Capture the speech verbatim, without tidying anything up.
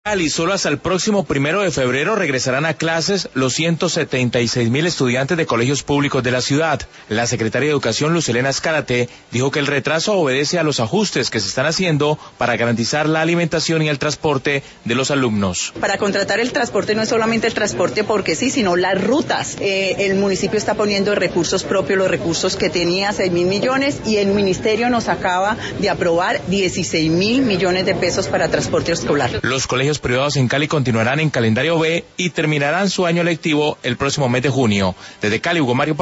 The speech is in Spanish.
Y solo hasta el próximo primero de febrero regresarán a clases los ciento setenta y seis mil estudiantes de colegios públicos de la ciudad. La secretaria de Educación, Luz Helena Escárate, dijo que el retraso obedece a los ajustes que se están haciendo para garantizar la alimentación y el transporte de los alumnos. Para contratar el transporte no es solamente el transporte porque sí, sino las rutas. Eh, el municipio está poniendo recursos propios, los recursos que tenía, seis mil millones, y el ministerio nos acaba de aprobar dieciséis mil millones de pesos para transporte escolar. Los colegios privados en Cali continuarán en calendario B y terminarán su año lectivo el próximo mes de junio. Desde Cali, Hugo Mario